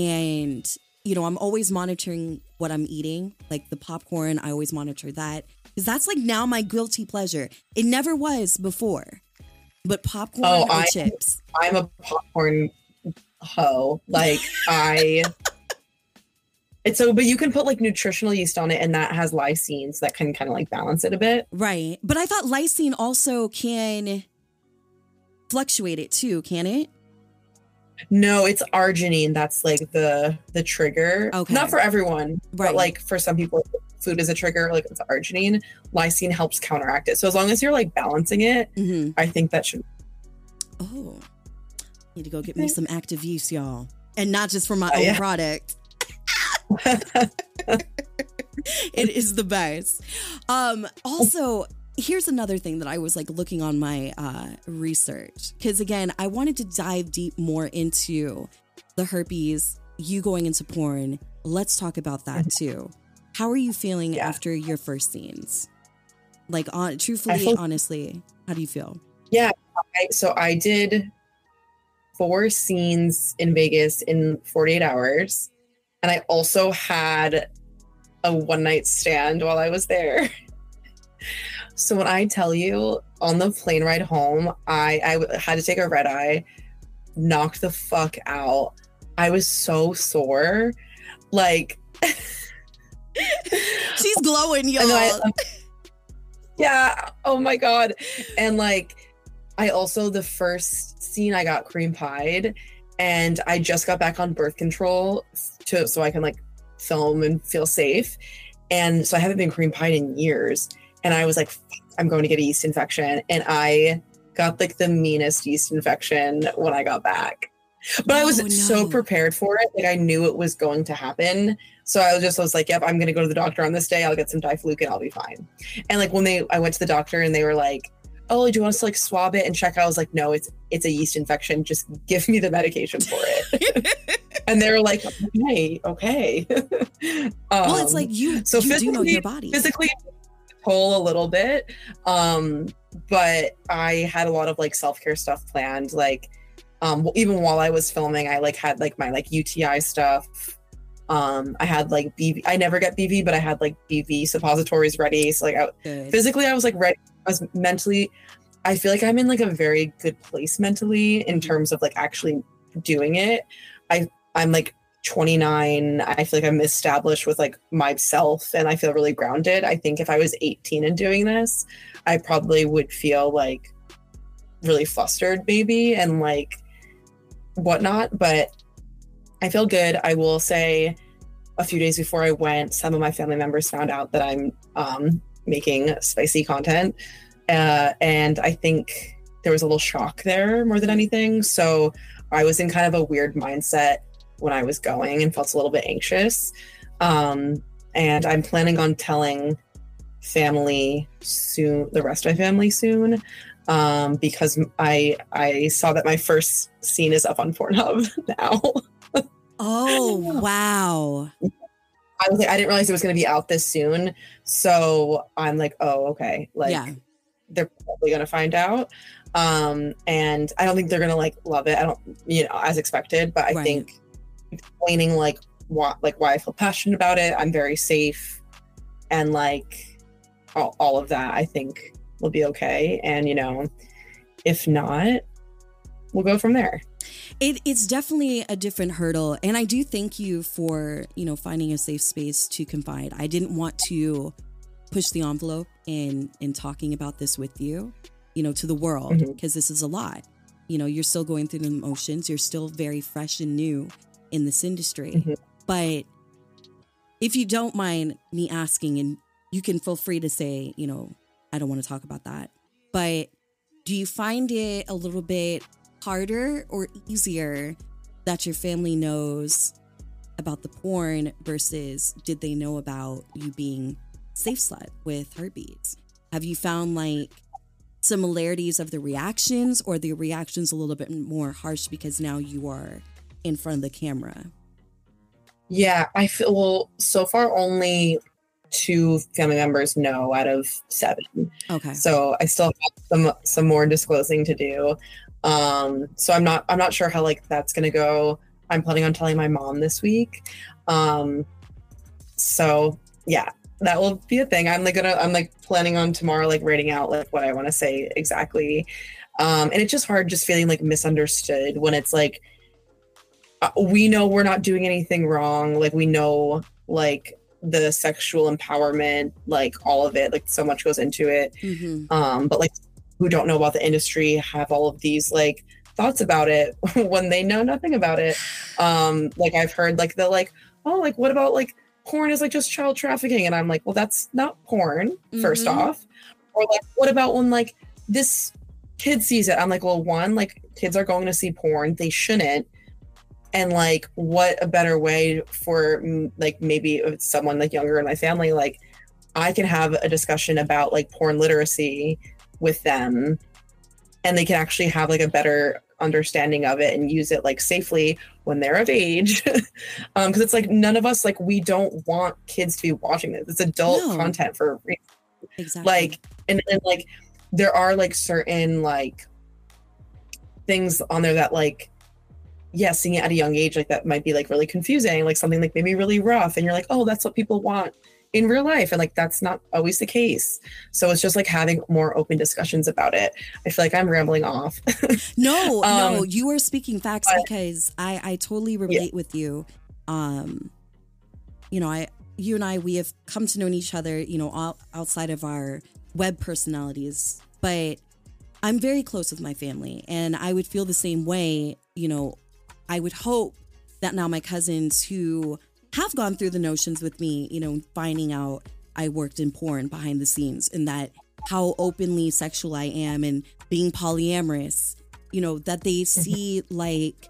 and you know I'm always monitoring what I'm eating, like the popcorn. I always monitor that. Because that's like now my guilty pleasure. It never was before. But popcorn Oh, or I- chips? I'm a popcorn hoe. Like I it's so but you can put like nutritional yeast on it and that has lysine, so that can kind of like balance it a bit. Right. But I thought lysine also can fluctuate it too, can it? No, it's arginine that's like the the trigger. Okay. Not for everyone, Right. but like for some people food is a trigger, like it's arginine. Lysine helps counteract it. So as long as you're like balancing it, Mm-hmm. I think that should. Oh, need to go get me some active yeast, y'all. And not just for my Oh, own yeah. product. It is the best. Um, also, here's another thing that I was like looking on my uh, research. Because again, I wanted to dive deep more into the herpes, you going into porn. Let's talk about that too. How are you feeling Yeah. after your first scenes? Like, on truthfully, feel- honestly, how do you feel? Yeah. I, so I did four scenes in Vegas in forty-eight hours. And I also had a one night stand while I was there. So when I tell you on the plane ride home, I, I had to take a red eye, knocked the fuck out. I was so sore. Like, She's glowing, y'all. and then I, yeah. Oh my God. And like, I also, the first scene I got cream pied and I just got back on birth control to, so I can like film and feel safe. And so I haven't been cream pied in years. And I was like, fuck, I'm going to get a yeast infection. And I got like the meanest yeast infection when I got back. But I was Oh, no. so prepared for it. Like I knew it was going to happen. So I was just I was like, yep, I'm going to go to the doctor on this day. I'll get some Diflucan and I'll be fine. And like when they, I went to the doctor and they were like, oh, do you want us to like swab it and check? I was like, no, it's, it's a yeast infection. Just give me the medication for it. And they were like, okay, okay. um, Well, it's like you, so you do know physically- your body. physically toll a little bit. Um, but I had a lot of like self-care stuff planned. Like, um, even while I was filming, I like had like my like U T I stuff. Um, I had like B V. I never get B V, but I had like B V suppositories ready. So like I, Good. physically, I was like ready. I was mentally. I feel like I'm in like a very good place mentally in terms of like actually doing it. I I'm like twenty-nine. I feel like I'm established with like myself and I feel really grounded. I think if I was eighteen and doing this, I probably would feel like really flustered maybe and like whatnot, but I feel good. I will say a few days before I went, some of my family members found out that I'm um, making spicy content. Uh, and I think there was a little shock there more than anything. So I was in kind of a weird mindset when I was going and felt a little bit anxious. Um, and I'm planning on telling family soon, the rest of my family soon, um, because I I saw that my first scene is up on Pornhub now. Oh, wow. I was like, I didn't realize it was going to be out this soon. So I'm like, oh, okay. Like, Yeah. they're probably going to find out. Um, and I don't think they're going to like love it. I don't, you know, as expected, but I Right. think explaining like why, like why I feel passionate about it. I'm very safe and like all, all of that, I think will be okay. And, you know, if not, we'll go from there. It, it's definitely a different hurdle. And I do thank you for, you know, finding a safe space to confide. I didn't want to push the envelope in, in talking about this with you, you know, to the world, because Mhm. this is a lot. You know, you're still going through the emotions. You're still very fresh and new in this industry. Mhm. But if you don't mind me asking, and you can feel free to say, you know, I don't want to talk about that. But do you find it a little bit harder or easier that your family knows about the porn versus did they know about you being safe slut with herpes? Have you found like similarities of the reactions, or the reactions a little bit more harsh because now you are in front of the camera? Yeah, I feel well, so far only two family members know out of seven. Okay. So I still have some some more disclosing to do. Um, so I'm not I'm not sure how like that's gonna go. I'm planning on telling my mom this week. Um, so yeah, that will be a thing. I'm like gonna I'm like planning on tomorrow like writing out like what I want to say exactly. Um and it's just hard just feeling like misunderstood when it's like uh, we know we're not doing anything wrong. Like we know like the sexual empowerment, like all of it, like so much goes into it. Mm-hmm. Um but like who don't know about the industry have all of these like thoughts about it when they know nothing about it. Um like I've heard like they're like, oh, like what about like porn is like just child trafficking, and I'm like, well, that's not porn, mm-hmm. first off. Or like, what about when like this kid sees it? I'm like, well, one, like kids are going to see porn, they shouldn't. And like, what a better way for like maybe someone like younger in my family, like I can have a discussion about like porn literacy with them, and they can actually have like a better understanding of it and use it like safely when they're of age. um because it's like none of us, like we don't want kids to be watching this. It's adult no. content for a reason. Exactly. Like and then like there are like certain like things on there that like yeah seeing it at a young age like that might be like really confusing, like something like maybe really rough, and you're like, oh, that's what people want in real life, and like that's not always the case. So it's just like having more open discussions about it. I feel like I'm rambling off. no um, no you are speaking facts, but, because I I totally relate yeah. with you. Um you know, I you and I we have come to know each other, you know, all, outside of our web personalities, but I'm very close with my family, and I would feel the same way. You know, I would hope that now my cousins who have gone through the notions with me, you know, finding out I worked in porn behind the scenes, and that how openly sexual I am and being polyamorous, you know, that they see like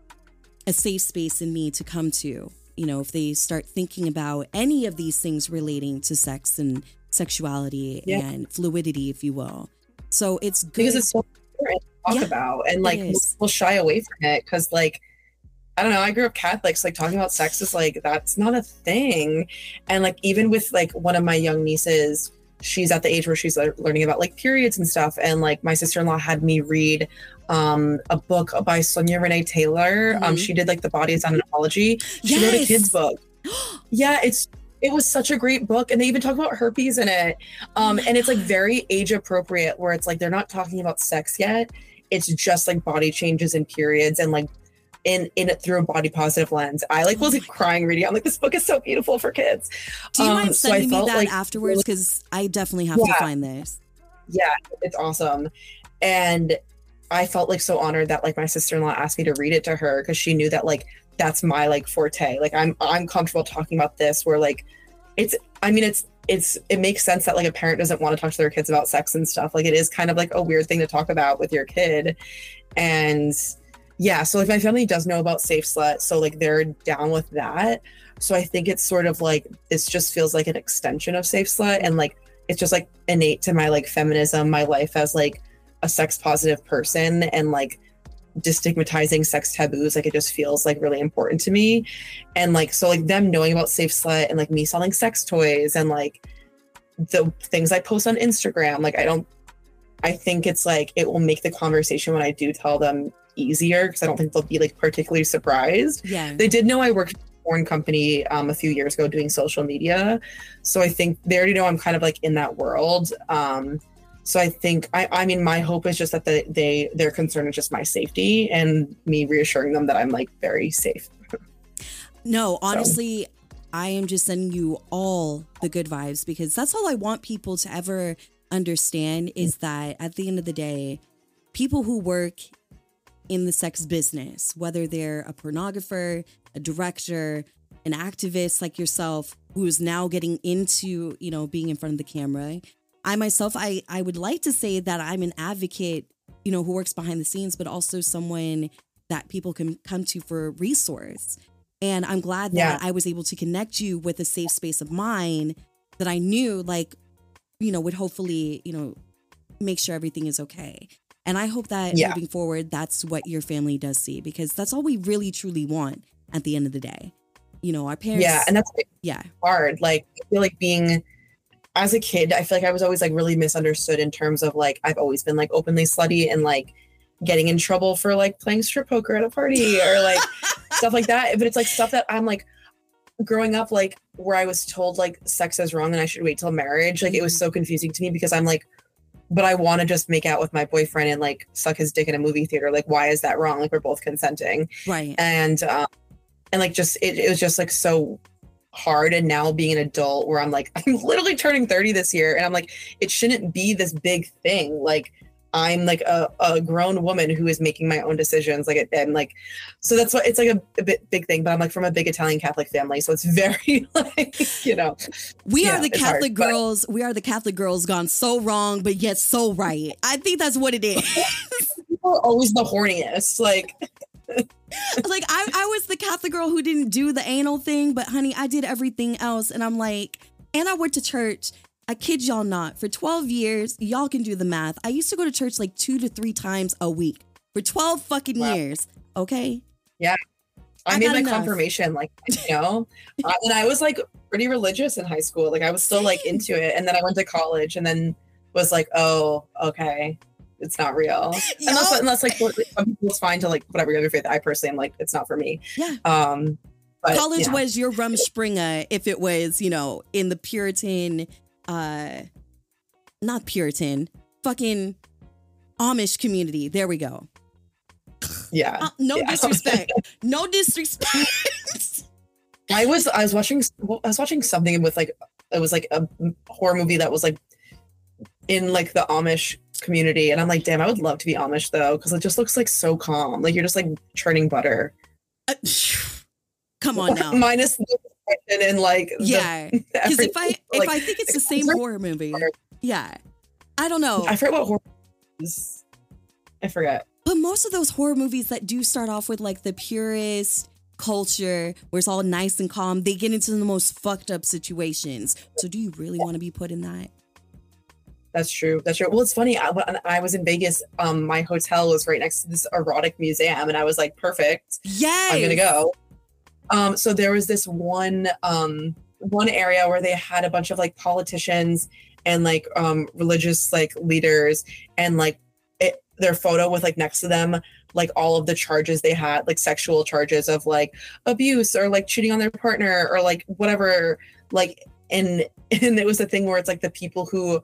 a safe space in me to come to, you know, if they start thinking about any of these things relating to sex and sexuality yeah. and fluidity, if you will. So it's good. Because it's so important to talk yeah, about, and like we'll shy away from it because like, I don't know, I grew up Catholic, so like talking about sex is like, that's not a thing. And like, even with like one of my young nieces, she's at the age where she's like, learning about like periods and stuff. And like my sister-in-law had me read um, a book by Sonia Renee Taylor. Mm-hmm. Um, she did like The Body is Not an Apology. She yes. wrote a kid's book. yeah, it's it was such a great book. And they even talk about herpes in it. Um, oh and it's like very age appropriate, where it's like, they're not talking about sex yet. It's just like body changes and periods, and like in in it through a body positive lens. I like was like crying reading. I'm like, this book is so beautiful for kids. Do you um, mind sending so me that like, afterwards? Because I definitely have yeah, to find this. Yeah, it's awesome. And I felt like so honored that like my sister-in-law asked me to read it to her, because she knew that like that's my like forte. Like I'm I'm comfortable talking about this, where like it's I mean it's it's it makes sense that like a parent doesn't want to talk to their kids about sex and stuff. Like it is kind of like a weird thing to talk about with your kid. And yeah, so like my family does know about Safe Slut, so like they're down with that. So I think it's sort of like, this just feels like an extension of Safe Slut, and like it's just like innate to my like feminism, my life as like a sex positive person, and like destigmatizing sex taboos. Like it just feels like really important to me. And like, so like them knowing about Safe Slut and like me selling sex toys and like the things I post on Instagram, like I don't, I think it's like, it will make the conversation when I do tell them easier, because I don't think they'll be like particularly surprised. Yeah, they did know I worked for a porn company um a few years ago doing social media, so I think they already know I'm kind of like in that world. Um so I think I I mean my hope is just that the, they their concern is just my safety, and me reassuring them that I'm like very safe. No, honestly, so. I am just sending you all the good vibes, because that's all I want people to ever understand, is that at the end of the day, people who work in the sex business, whether they're a pornographer, a director, an activist like yourself, who is now getting into, you know, being in front of the camera. I myself, I, I would like to say that I'm an advocate, you know, who works behind the scenes, but also someone that people can come to for a resource. And I'm glad that yeah. I was able to connect you with a safe space of mine that I knew, like, you know, would hopefully, you know, make sure everything is okay. And I hope that yeah. moving forward, that's what your family does see, because that's all we really truly want at the end of the day. You know, our parents. Yeah. And that's yeah hard. Like, I feel like being, as a kid, I feel like I was always like really misunderstood in terms of like, I've always been like openly slutty and like getting in trouble for like playing strip poker at a party or like stuff like that. But it's like stuff that I'm like, growing up, like where I was told like sex is wrong and I should wait till marriage, like it was so confusing to me because I'm like, but I want to just make out with my boyfriend and like suck his dick in a movie theater. Like, why is that wrong? Like, we're both consenting. Right. And, um, and like, just, it, it was just like so hard. And now being an adult where I'm like, I'm literally turning thirty this year. And I'm like, it shouldn't be this big thing. Like, I'm like a, a grown woman who is making my own decisions. Like, and like, so that's what it's like a, a bit big thing, but I'm like from a big Italian Catholic family. So it's very like, you know, we yeah, are the Catholic hard, girls. But we are the Catholic girls gone so wrong, but yet so right. I think that's what it is. People are always the horniest. Like, like I, I was the Catholic girl who didn't do the anal thing, but honey, I did everything else. And I'm like, and I went to church. I kid y'all not. For twelve years, y'all can do the math. I used to go to church like two to three times a week for twelve fucking wow. years. Okay. Yeah. I, I made my enough. confirmation, like, you know, uh, and I was like pretty religious in high school. Like I was still like into it. And then I went to college and then was like, oh, okay. It's not real. Yep. Unless, unless like some people it's fine to like whatever your other faith. I personally am like, it's not for me. Yeah. Um, but, college yeah. was your Rumspringa if it was, you know, in the Puritan uh not Puritan, fucking Amish community. There we go. Yeah. Uh, no yeah. disrespect. No disrespect. I was I was watching I was watching something with like it was like a horror movie that was like in like the Amish community, and I'm like, damn, I would love to be Amish though, because it just looks like so calm. Like you're just like churning butter. Uh, come on now. Minus the and like yeah, because if I if like, I think it's the same horror movie, yeah, I don't know. I forget what horror is. I forget. But most of those horror movies that do start off with like the purest culture, where it's all nice and calm, they get into the most fucked up situations. So do you really want to be put in that? That's true. That's true. Well, it's funny. I, when I was in Vegas, um, my hotel was right next to this erotic museum, and I was like, perfect. Yes, I'm gonna go. Um, so there was this one um, one area where they had a bunch of like politicians and like um, religious like leaders, and like it, their photo with like next to them like all of the charges they had, like sexual charges of like abuse or like cheating on their partner or like whatever. Like and and it was a thing where it's like the people who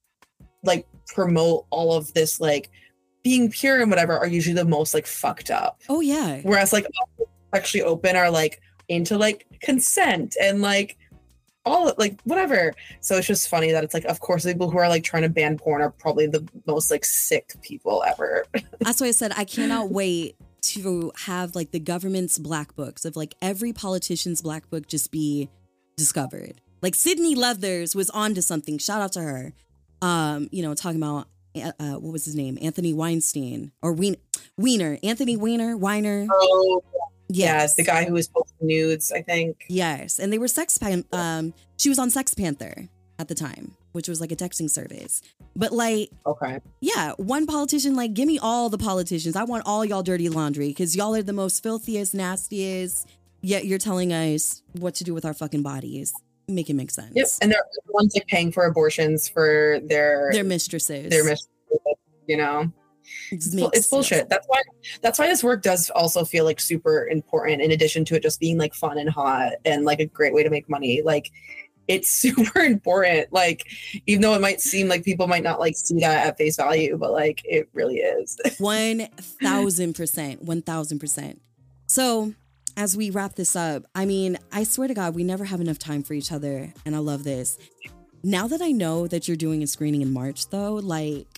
like promote all of this like being pure and whatever are usually the most like fucked up. Oh yeah. Whereas like actually open are like into like consent and like all like whatever. So it's just funny that it's like, of course, the people who are like trying to ban porn are probably the most like sick people ever. That's why I said I cannot wait to have like the government's black books of like every politician's black book just be discovered. Like Sydney Leathers was onto something. Shout out to her. Um, you know, talking about uh, what was his name? Anthony Weinstein or Wien- Weiner. Anthony Weiner, Weiner. Oh, yes. yes, the guy who was posting nudes, I think. Yes, and they were Sex Pan- um she was on Sex Panther at the time, which was like a texting service. But like, okay, yeah, one politician, like, give me all the politicians. I want all y'all dirty laundry because y'all are the most filthiest, nastiest. Yet you're telling us what to do with our fucking bodies. Make it make sense. Yep, and they're the ones like paying for abortions for their their mistresses. Their mistresses, you know. It's, it's bullshit. That's why that's why this work does also feel like super important, in addition to it just being like fun and hot and like a great way to make money. Like it's super important. Like even though it might seem like people might not like see that at face value, but like it really is. One thousand percent. One thousand percent. So as we wrap this up, I mean, I swear to God, we never have enough time for each other. And I love this. Now that I know that you're doing a screening in March, though, like,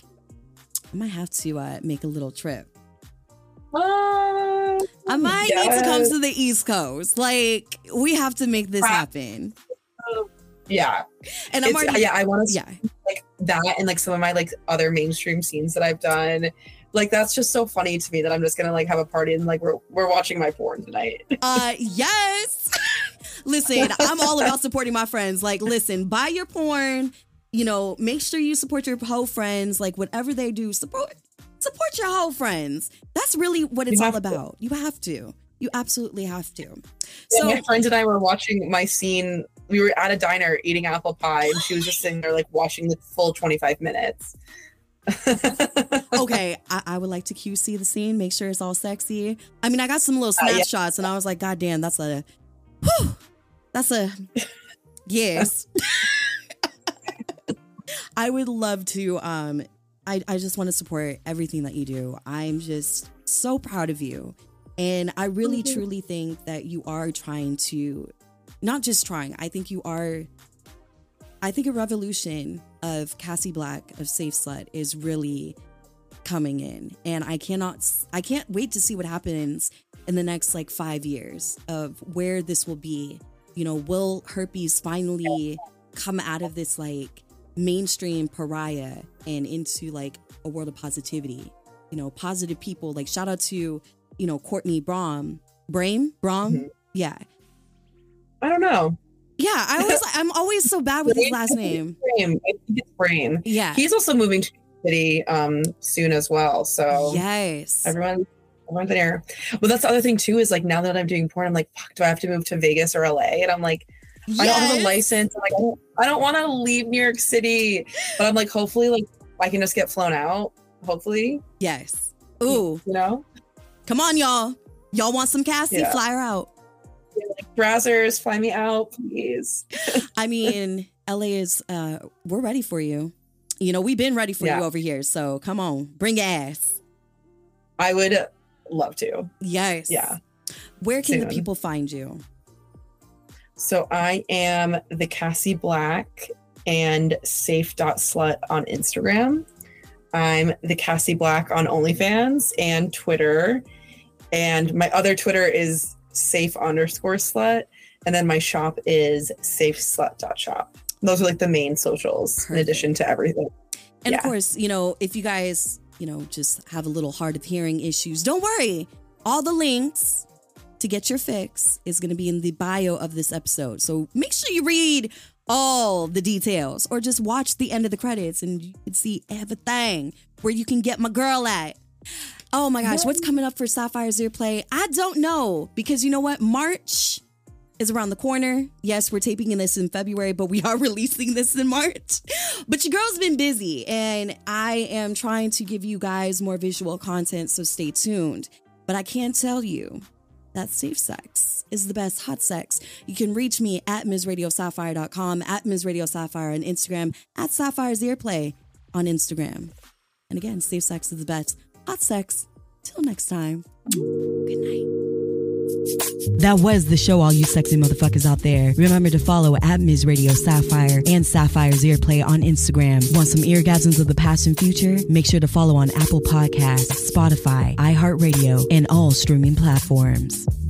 I might have to uh, make a little trip. Uh, I might yes. need to come to the East Coast. Like, we have to make this happen. Uh, yeah. And I'm it's, already, yeah, I want to yeah. like that and like some of my like other mainstream scenes that I've done. Like, that's just so funny to me that I'm just gonna like have a party and like we're we're watching my porn tonight. uh yes. Listen, I'm all about supporting my friends. Like, listen, buy your porn, you know, make sure you support your hoe friends, like whatever they do, support support your hoe friends. That's really what it's all about. To. You have to. You absolutely have to. Yeah, so my friend and I were watching my scene. We were at a diner eating apple pie and she was just sitting there like watching the full twenty-five minutes. Okay, I, I would like to Q C the scene, make sure it's all sexy. I mean, I got some little snap uh, yeah. shots and I was like, God damn, that's a whew. That's a yes. I would love to. Um, I, I just want to support everything that you do. I'm just so proud of you. And I really, mm-hmm. truly think that you are trying to, not just trying, I think you are, I think a revolution of Cassie Black, of Safe Slut, is really coming in. And I cannot, I can't wait to see what happens in the next like five years of where this will be. You know, will herpes finally come out of this like mainstream pariah and into like a world of positivity? You know, positive people. Like shout out to, you know, Courtney Braun, Brain, Braun, mm-hmm. yeah. I don't know. Yeah, I was. I'm always so bad with his last name. Brain. I think it's Brain. Yeah, he's also moving to the city um soon as well. So yes, everyone. there. But that's the other thing too, is like now that I'm doing porn, I'm like, fuck, do I have to move to Vegas or L A? And I'm like, yes. I don't have a license. I'm like, I don't, I don't want to leave New York City. But I'm like, hopefully, like I can just get flown out. Hopefully. Yes. Ooh. You know? Come on, y'all. Y'all want some Cassie? Yeah. Fly her out. Yeah, like, Brazzers, fly me out, please. I mean, L A is, uh, we're ready for you. You know, we've been ready for yeah. you over here. So come on, bring ass. I would love to. Yes. Yeah. Where can Soon. the people find you? So I am the Cassie Black and safe.slut on Instagram. I'm the Cassie Black on OnlyFans and Twitter. And my other Twitter is safe underscore slut. And then my shop is safeslut.shop. Those are like the main socials. Perfect. In addition to everything. And yeah. of course, you know, if you guys, you know, just have a little hard of hearing issues, don't worry. All the links to get your fix is going to be in the bio of this episode. So make sure you read all the details or just watch the end of the credits and you can see everything where you can get my girl at. Oh my gosh, what's coming up for Sapphire's Earplay? I don't know, because you know what? March is around the corner. Yes, we're taping this in February, but we are releasing this in March. But your girl's been busy and I am trying to give you guys more visual content, so stay tuned. But I can tell you that safe sex is the best hot sex. You can reach me at ms radio sapphire dot com, at ms radio sapphire on Instagram, at Sapphire's Earplay on Instagram. And again, safe sex is the best hot sex. Till next time. Good night. That was the show, all you sexy motherfuckers out there. Remember to follow at Miz Radio Sapphire and Sapphire's Earplay on Instagram. Want some eargasms of the past and future? Make sure to follow on Apple Podcasts, Spotify, iHeartRadio, and all streaming platforms.